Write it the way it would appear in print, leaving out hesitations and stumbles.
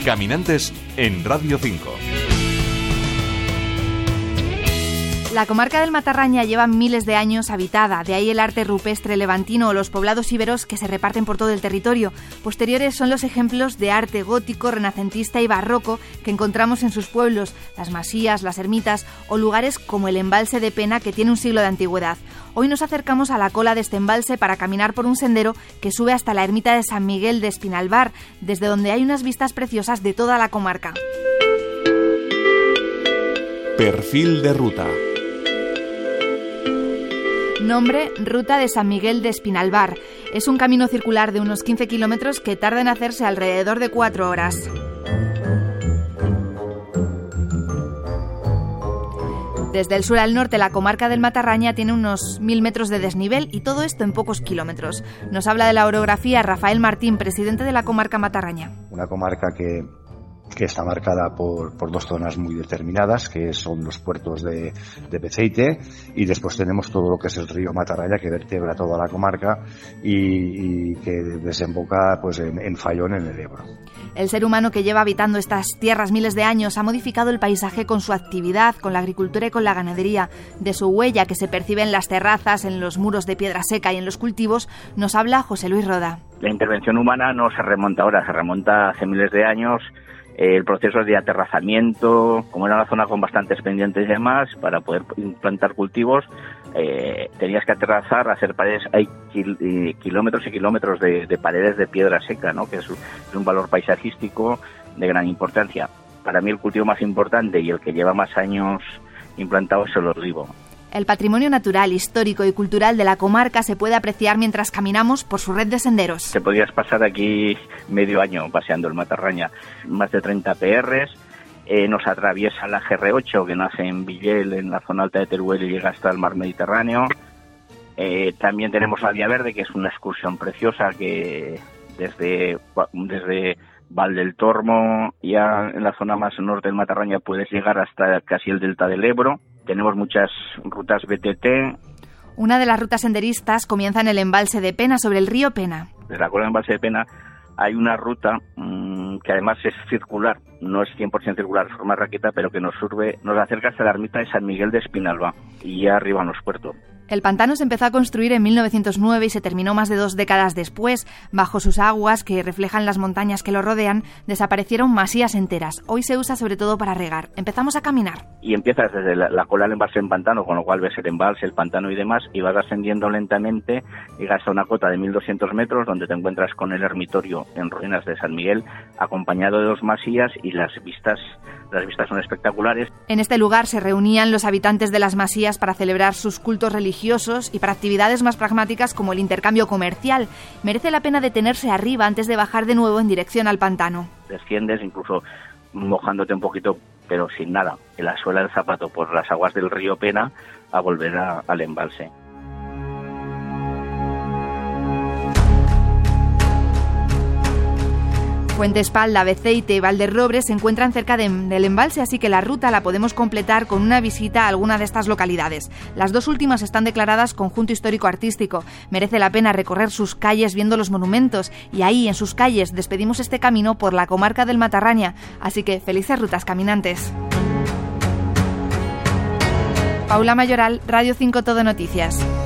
Caminantes en Radio 5. La comarca del Matarraña lleva miles de años habitada, de ahí el arte rupestre levantino o los poblados íberos que se reparten por todo el territorio. Posteriores son los ejemplos de arte gótico, renacentista y barroco que encontramos en sus pueblos, las masías, las ermitas o lugares como el embalse de Pena, que tiene un siglo de antigüedad. Hoy nos acercamos a la cola de este embalse para caminar por un sendero que sube hasta la ermita de San Miguel de Espinalbar, desde donde hay unas vistas preciosas de toda la comarca. Perfil de ruta. Nombre: Ruta de San Miguel de Espinalbar. Es un camino circular de unos 15 kilómetros que tarda en hacerse alrededor de 4 horas. Desde el sur al norte, la comarca del Matarraña tiene unos 1000 metros de desnivel y todo esto en pocos kilómetros. Nos habla de la orografía Rafael Martín, presidente de la comarca Matarraña. Una comarca que está marcada por dos zonas muy determinadas, que son los puertos de Beceite, y después tenemos todo lo que es el río Matarraña, que vertebra toda la comarca y que desemboca pues en Fallón, en el Ebro. El ser humano, que lleva habitando estas tierras miles de años, ha modificado el paisaje con su actividad, con la agricultura y con la ganadería. De su huella, que se percibe en las terrazas, en los muros de piedra seca y en los cultivos, nos habla José Luis Roda. La intervención humana no se remonta ahora, se remonta hace miles de años. El proceso de aterrazamiento, como era una zona con bastantes pendientes y demás, para poder implantar cultivos, tenías que aterrazar, hacer paredes. Hay kilómetros y kilómetros de paredes de piedra seca, ¿no? Que es un valor paisajístico de gran importancia. Para mí el cultivo más importante y el que lleva más años implantado es el olivo. El patrimonio natural, histórico y cultural de la comarca se puede apreciar mientras caminamos por su red de senderos. Te podrías pasar aquí medio año paseando el Matarraña. Más de 30 PRs. Nos atraviesa la GR8, que nace en Villel, en la zona alta de Teruel, y llega hasta el mar Mediterráneo. También tenemos la Vía Verde, que es una excursión preciosa que desde Val del Tormo, ya en la zona más norte del Matarraña, puedes llegar hasta casi el delta del Ebro. Tenemos muchas rutas BTT. Una de las rutas senderistas comienza en el embalse de Pena, sobre el río Pena. Desde la cola del embalse de Pena hay una ruta que además es circular, no es 100% circular, forma raqueta, pero que nos acerca hasta la ermita de San Miguel de Espinalba y ya arriba en los puertos. El pantano se empezó a construir en 1909 y se terminó más de 2 décadas después. Bajo sus aguas, que reflejan las montañas que lo rodean, desaparecieron masías enteras. Hoy se usa sobre todo para regar. Empezamos a caminar. Y empiezas desde la cola del embalse en pantano, con lo cual ves el embalse, el pantano y demás, y vas ascendiendo lentamente, llegas a una cota de 1200 metros, donde te encuentras con el ermitorio en ruinas de San Miguel, acompañado de 2 masías, y las vistas son espectaculares. En este lugar se reunían los habitantes de las masías para celebrar sus cultos religiosos y para actividades más pragmáticas como el intercambio comercial. Merece la pena detenerse arriba antes de bajar de nuevo en dirección al pantano. Desciendes incluso mojándote un poquito, pero sin nada, en la suela del zapato, por las aguas del río Pena, a volver al embalse. Fuentespalda, Beceite y Valderrobre se encuentran cerca del embalse, así que la ruta la podemos completar con una visita a alguna de estas localidades. Las 2 últimas están declaradas Conjunto Histórico-Artístico. Merece la pena recorrer sus calles viendo los monumentos, y ahí, en sus calles, despedimos este camino por la comarca del Matarraña. Así que felices rutas, caminantes. Paula Mayoral, Radio 5 Todo Noticias.